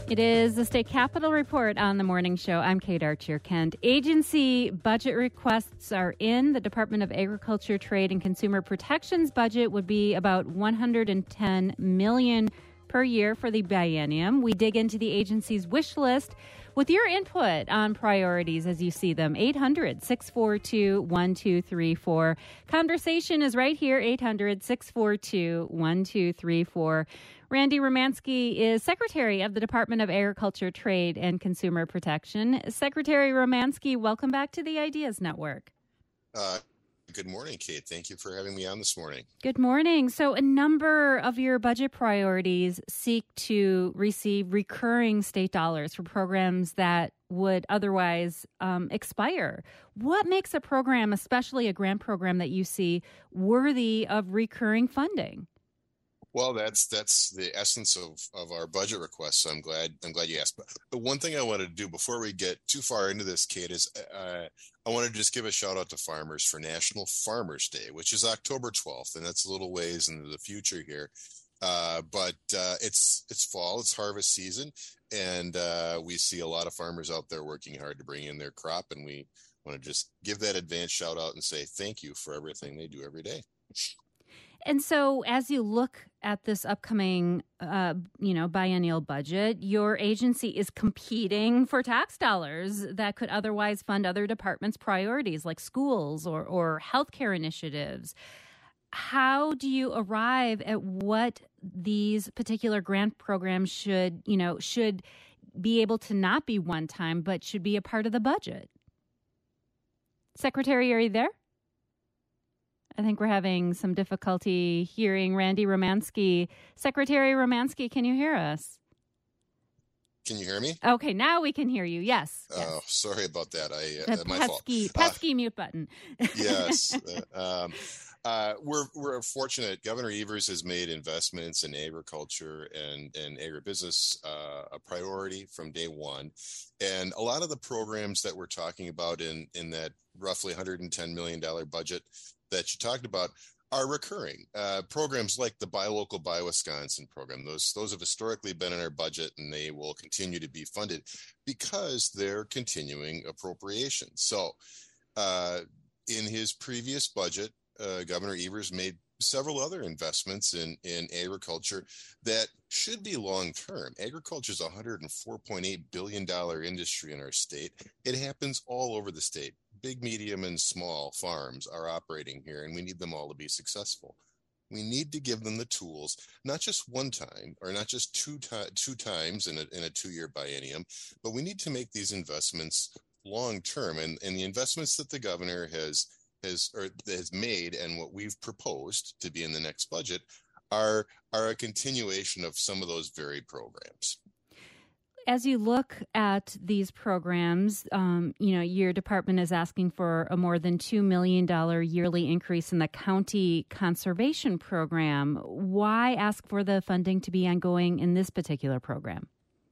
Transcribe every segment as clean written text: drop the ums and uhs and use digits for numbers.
It is the State Capitol Report on the morning show. I'm Kate Archer-Kent. Agency budget requests are in. The Department of Agriculture, Trade, and Consumer Protection's budget would be about $110 million per year for the biennium. We dig into the agency's wish list with your input on priorities as you see them. 800-642-1234. Conversation is right here, 800-642-1234. Randy Romanski is Secretary of the Department of Agriculture, Trade, and Consumer Protection. Secretary Romanski, welcome back to the Ideas Network. Good morning, Kate. Thank you for having me on this morning. Good morning. So a number of your budget priorities seek to receive recurring state dollars for programs that would otherwise expire. What makes a program, especially a grant program that you see, worthy of recurring funding? Well, that's the essence of our budget request. So I'm glad you asked. But the one thing I wanted to do before we get too far into this, Kate, is I want to just give a shout out to farmers for National Farmers Day, which is October 12th, and that's a little ways into the future here. But it's fall, it's harvest season, and we see a lot of farmers out there working hard to bring in their crop, and we want to just give that advance shout out and say thank you for everything they do every day. And so as you look at this upcoming, biennial budget, your agency is competing for tax dollars that could otherwise fund other departments' priorities like schools or healthcare initiatives. How do you arrive at what these particular grant programs should be able to not be one time, but should be a part of the budget? Secretary, are you there? I think we're having some difficulty hearing Randy Romanski. Secretary Romanski, can you hear us? Can you hear me? Okay, now we can hear you. Yes. Oh, sorry about that. My pesky mute button. Yes. We're fortunate. Governor Evers has made investments in agriculture and agribusiness a priority from day one. And a lot of the programs that we're talking about in that roughly $110 million budget that you talked about are recurring. Programs like the Buy Local, Buy Wisconsin program, those have historically been in our budget, and they will continue to be funded because they're continuing appropriations. So in his previous budget, Governor Evers made several other investments in agriculture that should be long-term. Agriculture is a $104.8 billion industry in our state. It happens all over the state. Big, medium, and small farms are operating here, and we need them all to be successful. We need to give them the tools, not just one time or not just two times in a 2-year biennium, but we need to make these investments long-term. And the investments that the governor has made and what we've proposed to be in the next budget are a continuation of some of those very programs. As you look at these programs, your department is asking for a more than $2 million yearly increase in the county conservation program. Why ask for the funding to be ongoing in this particular program?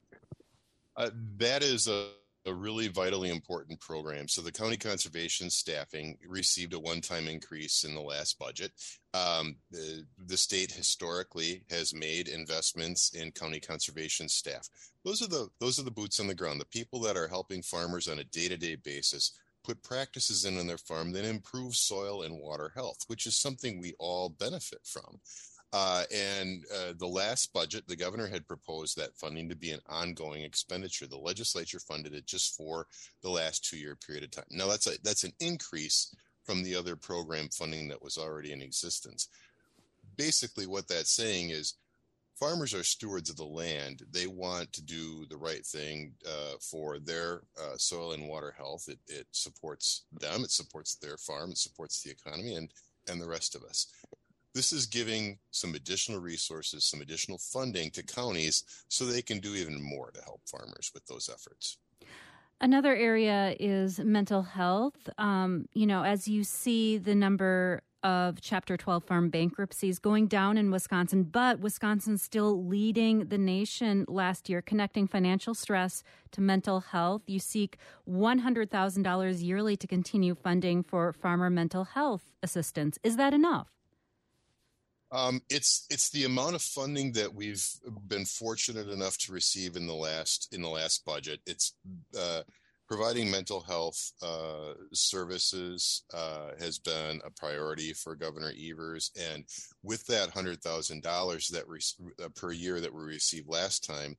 That is a really vitally important program. So the county conservation staffing received a one-time increase in the last budget. The state historically has made investments in county conservation staff. Those are the boots on the ground, the people that are helping farmers on a day-to-day basis put practices in on their farm that improve soil and water health, which is something we all benefit from. The last budget, the governor had proposed that funding to be an ongoing expenditure. The legislature funded it just for the last 2-year period of time. Now, that's an increase from the other program funding that was already in existence. Basically, what that's saying is farmers are stewards of the land. They want to do the right thing for their soil and water health. It supports them. It supports their farm. It supports the economy and the rest of us. This is giving some additional resources, some additional funding to counties so they can do even more to help farmers with those efforts. Another area is mental health. As you see the number of Chapter 12 farm bankruptcies going down in Wisconsin, but Wisconsin's still leading the nation last year, connecting financial stress to mental health. You seek $100,000 yearly to continue funding for farmer mental health assistance. Is that enough? It's the amount of funding that we've been fortunate enough to receive in the last budget. It's providing mental health services has been a priority for Governor Evers, and with that $100,000 that per year that we received last time,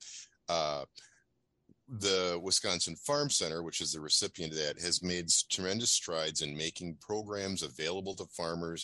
the Wisconsin Farm Center, which is the recipient of that, has made tremendous strides in making programs available to farmers,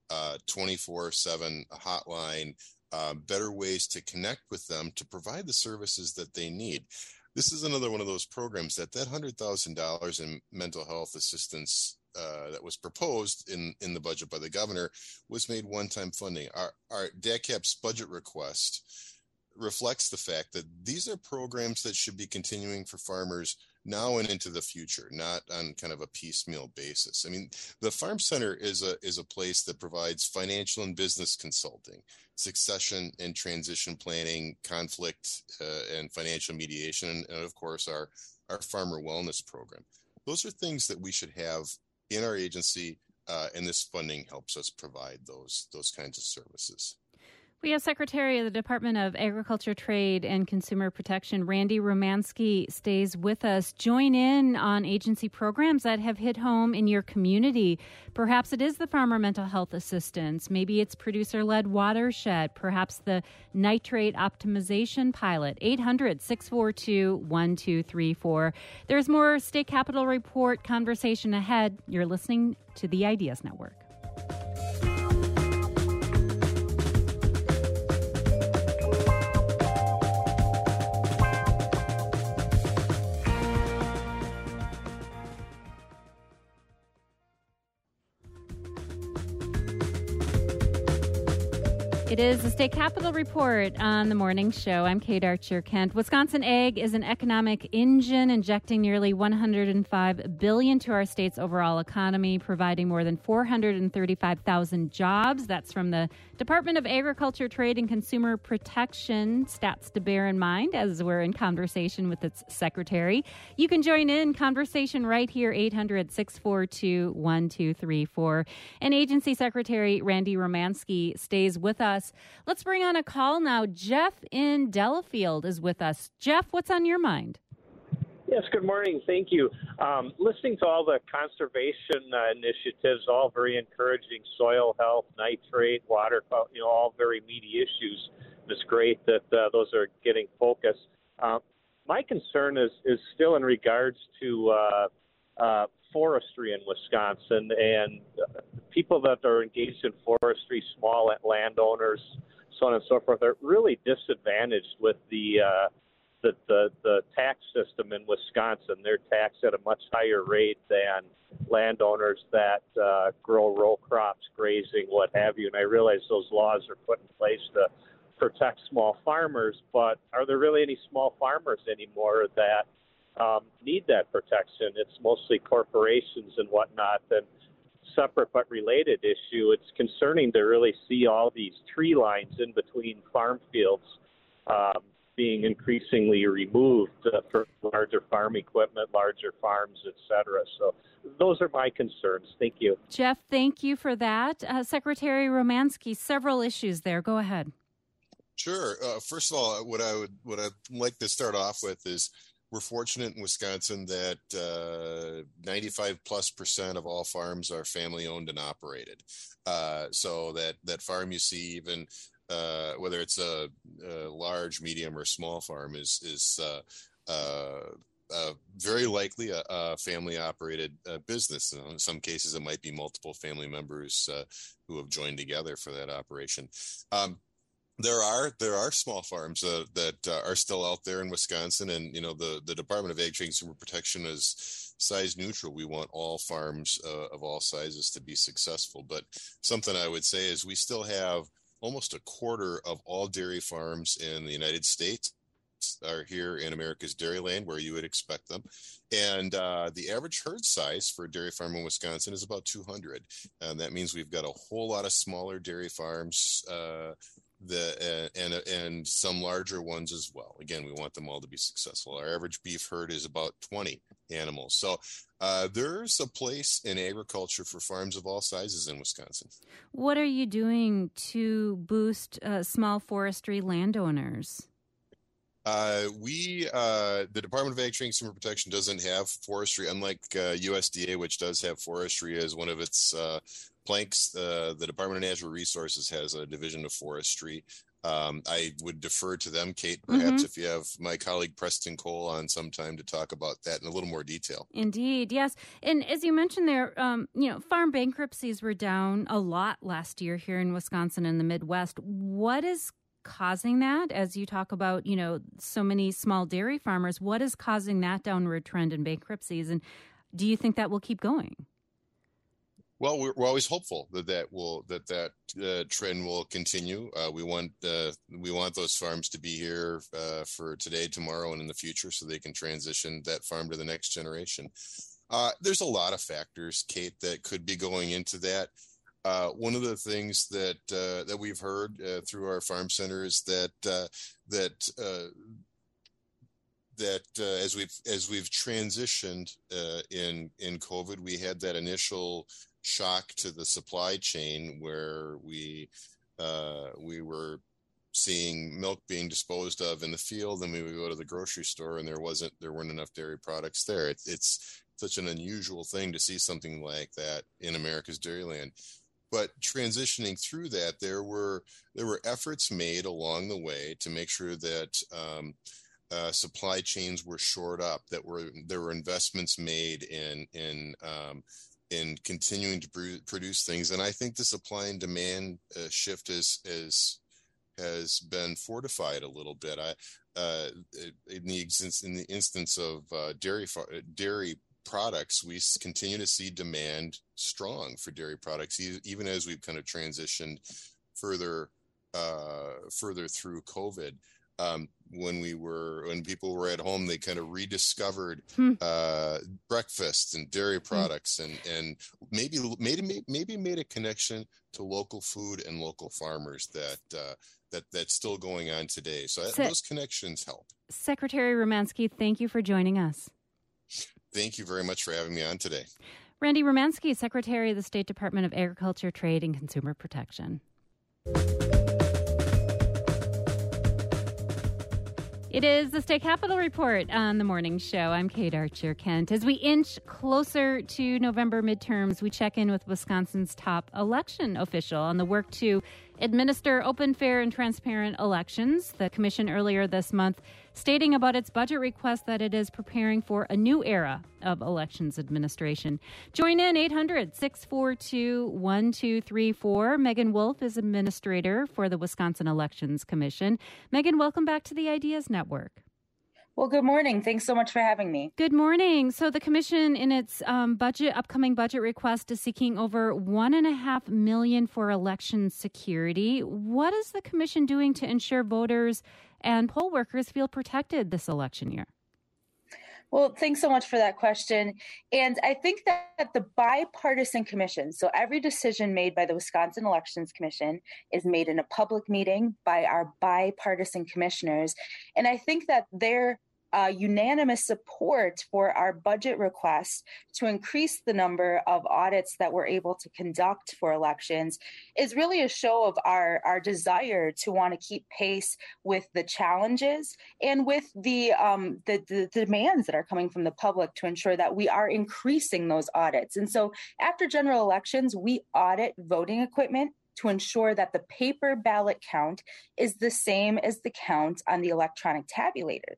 24/7 hotline, better ways to connect with them to provide the services that they need. This is another one of those programs that $100,000 in mental health assistance that was proposed in the budget by the governor was made one-time funding. Our DACAP's budget request reflects the fact that these are programs that should be continuing for farmers now and into the future, not on kind of a piecemeal basis. I mean, the Farm Center is a place that provides financial and business consulting, succession and transition planning, conflict and financial mediation, and of course our farmer wellness program. Those are things that we should have in our agency, and this funding helps us provide those kinds of services. We have Secretary of the Department of Agriculture, Trade, and Consumer Protection, Randy Romanski, stays with us. Join in on agency programs that have hit home in your community. Perhaps it is the Farmer Mental Health Assistance. Maybe it's Producer-Led Watershed. Perhaps the Nitrate Optimization Pilot. 800-642-1234. There's more State Capitol Report conversation ahead. You're listening to the Ideas Network. It is the State Capitol Report on the morning show. I'm Kate Archer-Kent. Wisconsin Ag is an economic engine injecting nearly $105 billion to our state's overall economy, providing more than 435,000 jobs. That's from the Department of Agriculture, Trade, and Consumer Protection. Stats to bear in mind as we're in conversation with its secretary. You can join in conversation right here, 800-642-1234. And Agency Secretary Randy Romanski stays with us. Let's bring on a call now. Jeff in Delafield is with us. Jeff, what's on your mind? Yes, good morning. Thank you. Listening to all the conservation initiatives, all very encouraging, soil health, nitrate, water, all very meaty issues. It's great that those are getting focused. My concern is still in regards to forestry in Wisconsin and people that are engaged in forestry, small landowners, so on and so forth, are really disadvantaged with the tax system in Wisconsin. They're taxed at a much higher rate than landowners that grow row crops, grazing, what have you. And I realize those laws are put in place to protect small farmers, but are there really any small farmers anymore that need that protection? It's mostly corporations and whatnot. And separate but related issue, it's concerning to really see all these tree lines in between farm fields being increasingly removed for larger farm equipment, larger farms, et cetera. So those are my concerns. Thank you. Jeff, thank you for that. Secretary Romanski, several issues there. Go ahead. Sure. First of all, what I'd like to start off with is we're fortunate in Wisconsin that 95+% of all farms are family owned and operated. So that farm you see, even whether it's a large, medium, or small farm, is very likely a family operated business. In some cases, it might be multiple family members who have joined together for that operation. There are small farms that are still out there in Wisconsin, and the Department of Ag, Trade, and Consumer Protection is size neutral. We want all farms of all sizes to be successful. But something I would say is we still have almost a quarter of all dairy farms in the United States beefs are here in America's Dairyland, where you would expect them. And the average herd size for a dairy farm in Wisconsin is about 200. And that means we've got a whole lot of smaller dairy farms and some larger ones as well. Again, we want them all to be successful. Our average beef herd is about 20 animals. So there's a place in agriculture for farms of all sizes in Wisconsin. What are you doing to boost small forestry landowners? The Department of Ag, Trade, and Consumer Protection doesn't have forestry, unlike USDA, which does have forestry as one of its planks. The Department of Natural Resources has a division of forestry. I would defer to them, Kate, perhaps if you have my colleague Preston Cole on sometime to talk about that in a little more detail. Indeed, yes. And as you mentioned there, farm bankruptcies were down a lot last year here in Wisconsin and the Midwest. What is causing that? As you talk about, so many small dairy farmers, what is causing that downward trend in bankruptcies? And do you think that will keep going? Well, we're always hopeful that trend will continue. We want those farms to be here for today, tomorrow, and in the future, so they can transition that farm to the next generation. There's a lot of factors, Kate, that could be going into that. One of the things that we've heard through our farm center is that as we've transitioned in COVID, we had that initial shock to the supply chain where we were seeing milk being disposed of in the field, and we would go to the grocery store and there weren't enough dairy products there. It's such an unusual thing to see something like that in America's Dairyland. But transitioning through that, there were efforts made along the way to make sure that supply chains were shored up, that there were investments made in continuing to produce things. And I think the supply and demand shift has been fortified a little bit. In the instance of dairy products, we continue to see demand strong for dairy products, even as we've kind of transitioned further through COVID. When people were at home, they kind of rediscovered breakfast and dairy products, and maybe made a connection to local food and local farmers that's still going on today. So those connections help. Secretary Romanski, thank you for joining us. Thank you very much for having me on today. Randy Romanski, Secretary of the State Department of Agriculture, Trade, and Consumer Protection. It is the State Capitol Report on the morning show. I'm Kate Archer-Kent. As we inch closer to November midterms, we check in with Wisconsin's top election official on the work to administer open, fair, and transparent elections. The commission earlier this month stating about its budget request that it is preparing for a new era of elections administration. Join in 800-642-1234. Megan Wolf is administrator for the Wisconsin Elections Commission. Megan, welcome back to the Ideas Network. Well, good morning. Thanks so much for having me. Good morning. So the commission, in its upcoming budget request, is seeking over $1.5 million for election security. What is the commission doing to ensure voters and poll workers feel protected this election year? Well, thanks so much for that question. And I think that the bipartisan commission, so every decision made by the Wisconsin Elections Commission is made in a public meeting by our bipartisan commissioners. And I think that their unanimous support for our budget request to increase the number of audits that we're able to conduct for elections is really a show of our desire to want to keep pace with the challenges and with the demands that are coming from the public to ensure that we are increasing those audits. And so after general elections, we audit voting equipment to ensure that the paper ballot count is the same as the count on the electronic tabulators.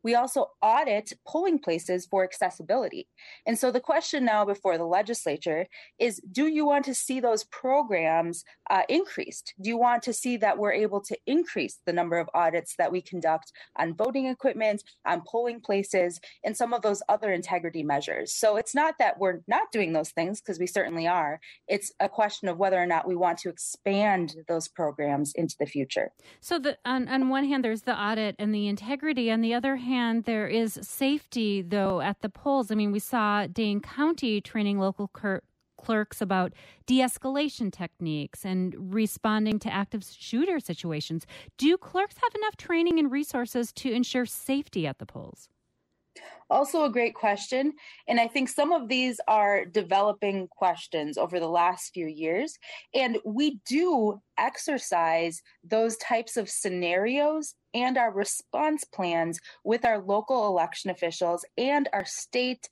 we also audit polling places for accessibility. And so the question now before the legislature is, do you want to see those programs increased? Do you want to see that we're able to increase the number of audits that we conduct on voting equipment, on polling places, and some of those other integrity measures? So it's not that we're not doing those things, because we certainly are. It's a question of whether or not we want to expand those programs into the future. So on one hand, there's the audit and the integrity. On the other hand, there is safety, though, at the polls. I mean, we saw Dane County training local clerks about de-escalation techniques and responding to active shooter situations. Do clerks have enough training and resources to ensure safety at the polls? Also a great question. And I think some of these are developing questions over the last few years. And we do exercise those types of scenarios and our response plans with our local election officials and our state,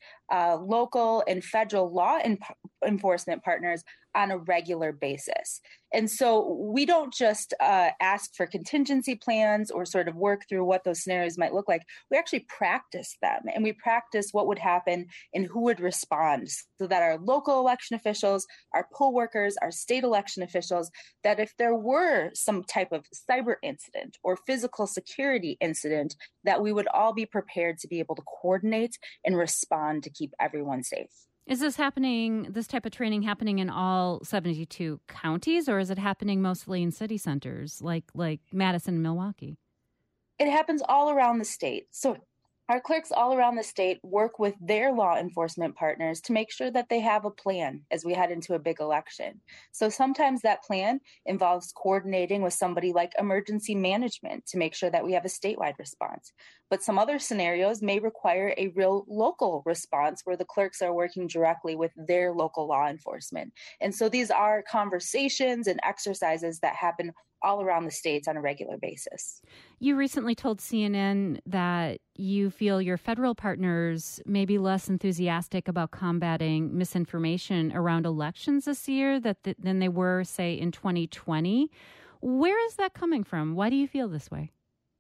local, and federal law enforcement partners on a regular basis. And so we don't just ask for contingency plans or sort of work through what those scenarios might look like. We actually practice them, and we practice what would happen and who would respond, so that our local election officials, our poll workers, our state election officials, that if there were some type of cyber incident or physical security incident, that we would all be prepared to be able to coordinate and respond to keep everyone safe. Is this type of training happening in all 72 counties, or is it happening mostly in city centers like Madison and Milwaukee? It happens all around the state. So our clerks all around the state work with their law enforcement partners to make sure that they have a plan as we head into a big election. So sometimes that plan involves coordinating with somebody like emergency management to make sure that we have a statewide response. But some other scenarios may require a real local response where the clerks are working directly with their local law enforcement. And so these are conversations and exercises that happen all around the states on a regular basis. You recently told CNN that you feel your federal partners may be less enthusiastic about combating misinformation around elections this year than they were, say, in 2020. Where is that coming from? Why do you feel this way?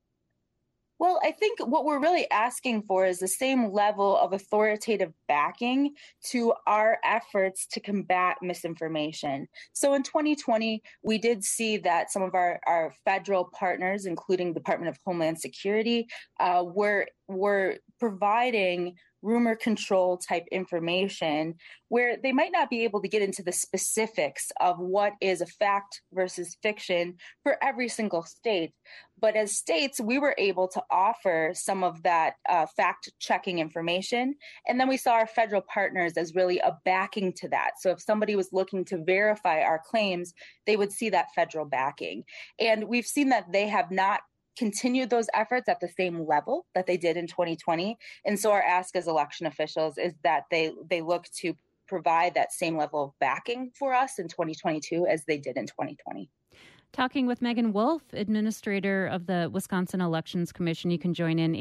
Well, I think what we're really asking for is the same level of authoritative backing to our efforts to combat misinformation. So in 2020, we did see that some of our federal partners, including Department of Homeland Security, were providing rumor control type information where they might not be able to get into the specifics of what is a fact versus fiction for every single state. But as states, we were able to offer some of that fact-checking information. And then we saw our federal partners as really a backing to that. So if somebody was looking to verify our claims, they would see that federal backing. And we've seen that they have not continued those efforts at the same level that they did in 2020. And so our ask as election officials is that they look to provide that same level of backing for us in 2022 as they did in 2020. Talking with Megan Wolf, administrator of the Wisconsin Elections Commission. You can join in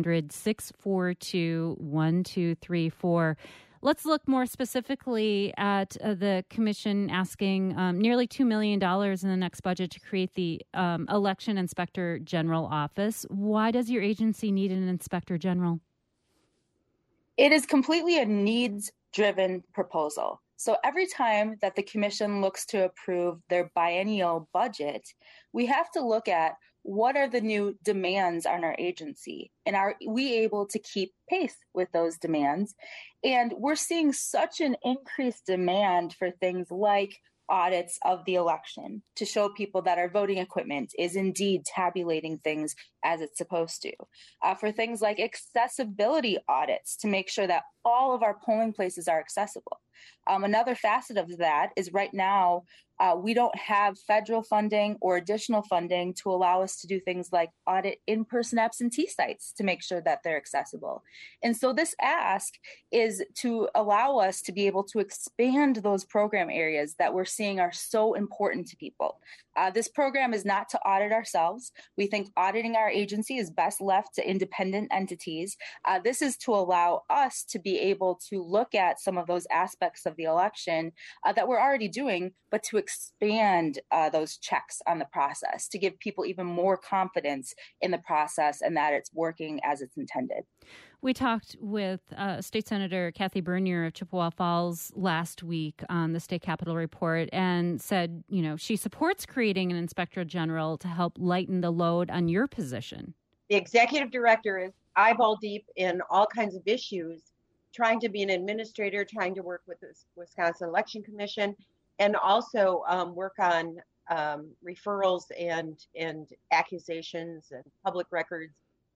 800-642-1234. Let's look more specifically at the commission asking nearly $2 million in the next budget to create the Election Inspector General office. Why does your agency need an Inspector General? It is completely a needs-driven proposal. So every time that the commission looks to approve their biennial budget, we have to look at what are the new demands on our agency, and are we able to keep pace with those demands? And we're seeing such an increased demand for things like audits of the election to show people that our voting equipment is indeed tabulating things as it's supposed to. For things like accessibility audits to make sure that all of our polling places are accessible. Another facet of that is right now, we don't have federal funding or additional funding to allow us to do things like audit in-person absentee sites to make sure that they're accessible. And so this ask is to allow us to be able to expand those program areas that we're seeing are so important to people. This program is not to audit ourselves. We think auditing our agency is best left to independent entities. This is to allow us to be be able to look at some of those aspects of the election that we're already doing, but to expand those checks on the process, to give people even more confidence in the process and that it's working as it's intended. We talked with State Senator Kathy Bernier of Chippewa Falls last week on the State Capitol Report and said, she supports creating an inspector general to help lighten the load on your position. The executive director is eyeball deep in all kinds of issues, trying to be an administrator, trying to work with the Wisconsin Election Commission, and also work on referrals and accusations and public records.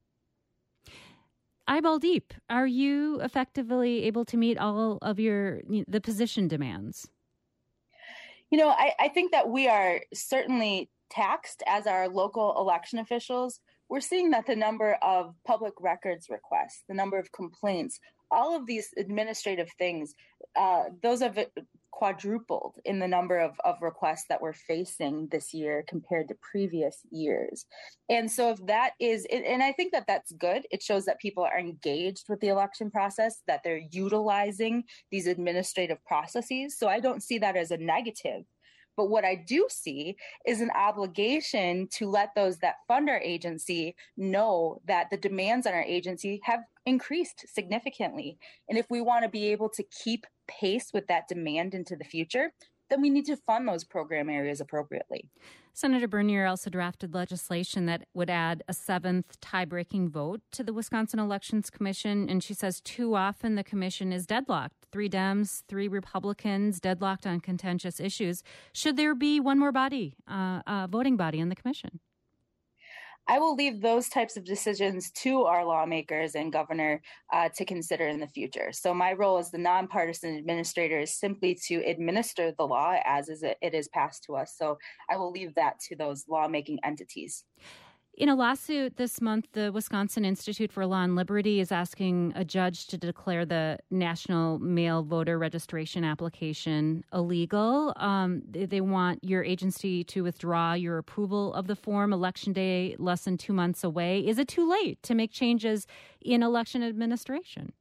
Eyeball deep. Are you effectively able to meet all of the position demands? I think that we are certainly taxed as our local election officials. We're seeing that the number of public records requests, the number of complaints, all of these administrative things, those have quadrupled in the number of requests that we're facing this year compared to previous years. And so if that is, and I think that that's good, it shows that people are engaged with the election process, that they're utilizing these administrative processes. So I don't see that as a negative. But what I do see is an obligation to let those that fund our agency know that the demands on our agency have increased significantly. And if we want to be able to keep pace with that demand into the future, then we need to fund those program areas appropriately. Senator Bernier also drafted legislation that would add a seventh tie-breaking vote to the Wisconsin Elections Commission. And she says too often the commission is deadlocked. 3 Dems, 3 Republicans, deadlocked on contentious issues. Should there be one more body, voting body in the commission? I will leave those types of decisions to our lawmakers and governor to consider in the future. So my role as the nonpartisan administrator is simply to administer the law as it is passed to us. So I will leave that to those lawmaking entities. In a lawsuit this month, the Wisconsin Institute for Law and Liberty is asking a judge to declare the national mail voter registration application illegal. They want your agency to withdraw your approval of the form. Election day less than 2 months away. Is it too late to make changes in election administration?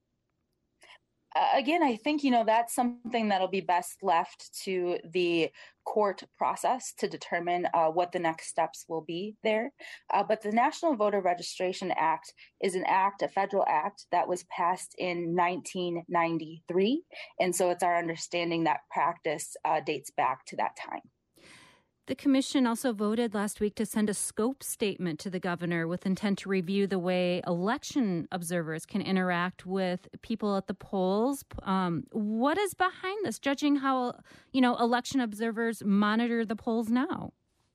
Again, I think, that's something that'll be best left to the court process to determine what the next steps will be there. But the National Voter Registration Act is a federal act that was passed in 1993. And so it's our understanding that practice dates back to that time. The commission also voted last week to send a scope statement to the governor with intent to review the way election observers can interact with people at the polls. What is behind this, judging how, election observers monitor the polls now?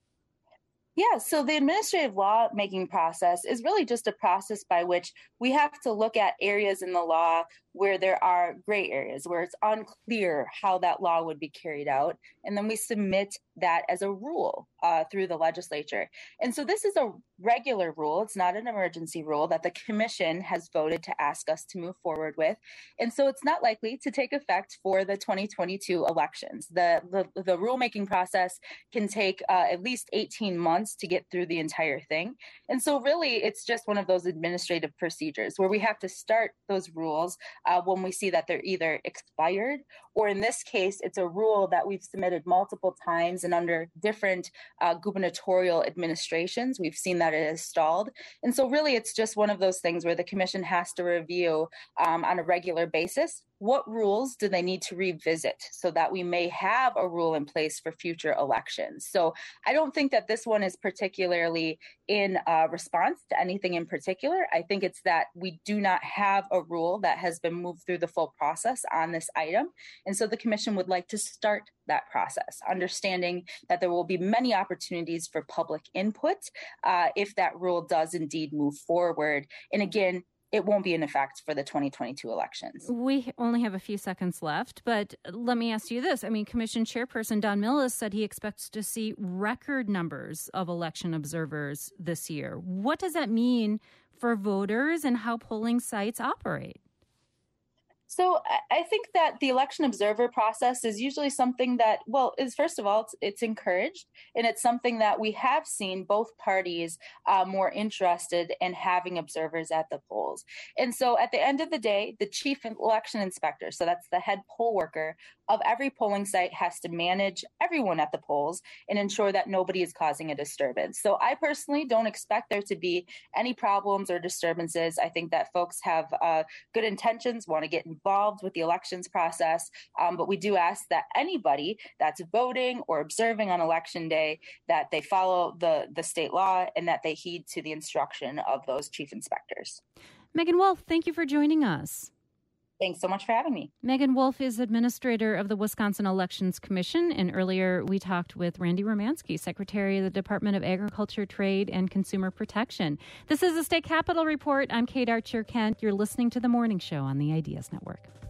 Yeah, so the administrative law making process is really just a process by which we have to look at areas in the law where there are gray areas, where it's unclear how that law would be carried out. And then we submit that as a rule through the legislature. And so this is a regular rule. It's not an emergency rule that the commission has voted to ask us to move forward with. And so it's not likely to take effect for the 2022 elections. The rulemaking process can take at least 18 months to get through the entire thing. And so really, it's just one of those administrative procedures where we have to start those rules when we see that they're either expired, or in this case, it's a rule that we've submitted multiple times and under different gubernatorial administrations. We've seen that it has stalled. And so really, it's just one of those things where the commission has to review on a regular basis what rules do they need to revisit so that we may have a rule in place for future elections. So I don't think that this one is particularly in response to anything in particular. I think it's that we do not have a rule that has been moved through the full process on this item. And so the commission would like to start that process, understanding that there will be many opportunities for public input if that rule does indeed move forward. And again, it won't be in effect for the 2022 elections. We only have a few seconds left, but let me ask you this. Commission Chairperson Don Millis said he expects to see record numbers of election observers this year. What does that mean for voters and how polling sites operate? So I think that the election observer process is usually something that, is first of all, it's encouraged, and it's something that we have seen both parties more interested in having observers at the polls. And so at the end of the day, the chief election inspector, so that's the head poll worker of every polling site, has to manage everyone at the polls and ensure that nobody is causing a disturbance. So I personally don't expect there to be any problems or disturbances. I think that folks have good intentions, want to get involved with the elections process, but we do ask that anybody that's voting or observing on election day, that they follow the state law and that they heed to the instruction of those chief inspectors. Megan Wolf, thank you for joining us. Thanks so much for having me. Megan Wolf is administrator of the Wisconsin Elections Commission, and earlier we talked with Randy Romanski, Secretary of the Department of Agriculture, Trade, and Consumer Protection. This is the State Capitol Report. I'm Kate Archer-Kent. You're listening to The Morning Show on the Ideas Network.